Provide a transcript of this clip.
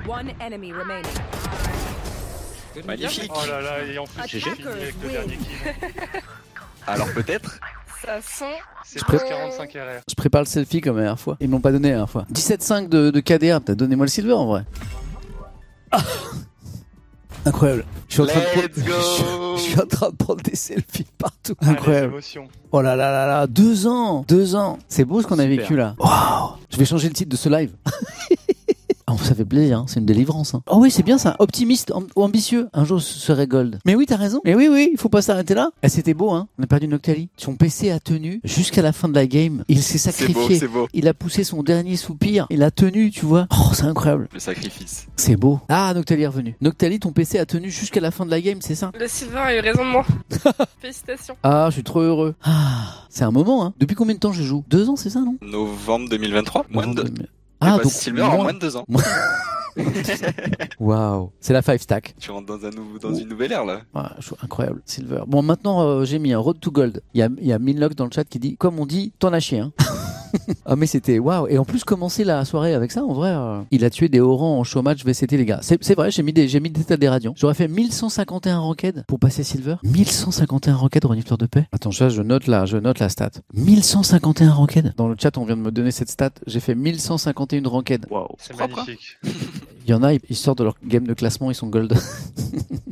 One enemy remaining. Magnifique. Oh là là, et en plus, j'ai fini avec le dernier kill. Alors peut-être. Ça sent. C'est plus 45 RR. Je prépare le selfie comme la dernière fois. Ils m'ont pas donné la dernière fois. 17,5 de KDA. T'as donné moi le silver en vrai. Ah incroyable. Je suis en train Let's go. je suis en train de prendre des selfies partout. Ah, les Incroyable. émotions. Oh là là là là. 2 ans. 2 ans. C'est beau ce qu'on a Super. vécu là. Waouh. Je vais changer le titre de ce live. Oh, ça fait plaisir, hein. C'est une délivrance. Hein. Oh oui, c'est bien ça. Optimiste, ambitieux. Un jour, ce serait gold. Mais oui, t'as raison. Mais oui, il faut pas s'arrêter là. Eh, c'était beau, hein. On a perdu Noctali. Son PC a tenu jusqu'à la fin de la game. Il s'est sacrifié. C'est beau. Il a poussé son dernier soupir. Il a tenu, tu vois. Oh, c'est incroyable. Le sacrifice. C'est beau. Ah, Noctali est revenu. Noctali, ton PC a tenu jusqu'à la fin de la game, c'est ça? Le Silver a eu raison de moi. Félicitations. Ah, je suis trop heureux. Ah, c'est un moment, hein. Depuis combien de temps je joue? 2 ans, c'est ça, non? Novembre 2023. Moins de 2. Ah, donc Silver en moins de 2 ans. Waouh, c'est la 5 stack. Tu rentres dans une nouvelle ère là. Ouais, incroyable, Silver. Bon, maintenant, j'ai mis un Road to Gold. Il y a Minlock dans le chat qui dit, comme on dit, t'en as chié, hein. Ah, mais c'était waouh. Et en plus, commencer la soirée avec ça, en vrai, il a tué des Orans en showmatch VCT, les gars. C'est vrai, j'ai mis des tas des radiants. J'aurais fait 1151 ranked pour passer Silver. 1151 ranked au renifleur de paix. Attends, ça, je note la stat. 1151 ranked. Dans le chat, on vient de me donner cette stat. J'ai fait 1151 ranked. Waouh. C'est Propre, hein. magnifique. Il y en a, ils sortent de leur game de classement, ils sont gold.